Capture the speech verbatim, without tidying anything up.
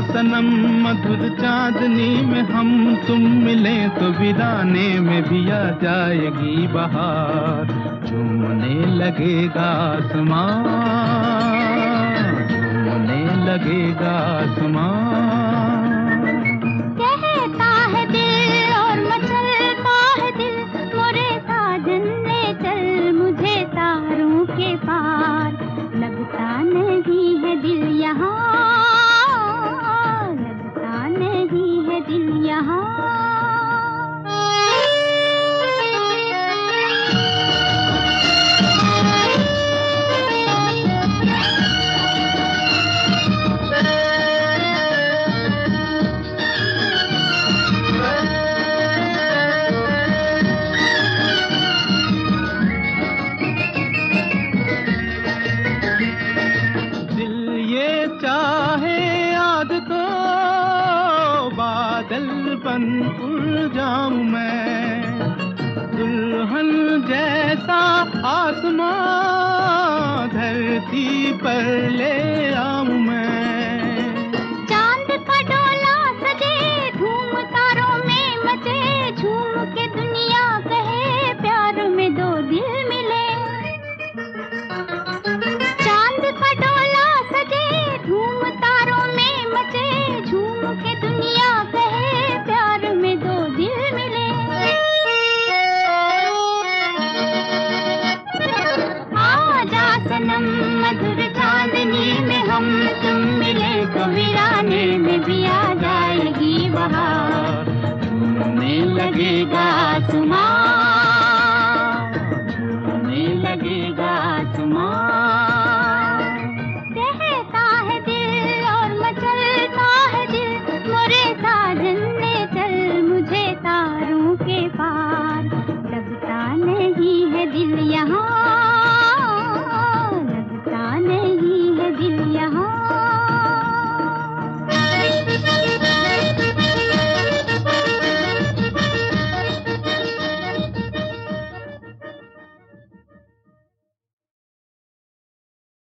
सनम मधुर चांदनी में हम तुम मिले तो वीराने में भी आ जाएगी बहार। झूमने लगेगा आसमां, झूमने लगेगा आसमां। कहता है दिल और मचलता है दिल, मोरे साजन ले चल मुझे तारों के पार। लगता नहीं है दिल यहाँ, लगता नहीं है दिल यहाँ। बादल बन उड़ जाऊं मैं, दुल्हन जैसा आसमां धरती पर ले आऊं मैं। चांद का डोला सजे धूम तारों में मचे, झूम के दुनिया कहे प्यार में दो दिल मिले। चांद का डोला सजे धूम तारों में मचे, झूम के दुनिया कहे प्यार में दो दिल मिले। आजा सनम मधुर चांदनी में हम तुम मिले तो वीराने में भी आ जाएगी बहार। झूमने लगेगा आसमां।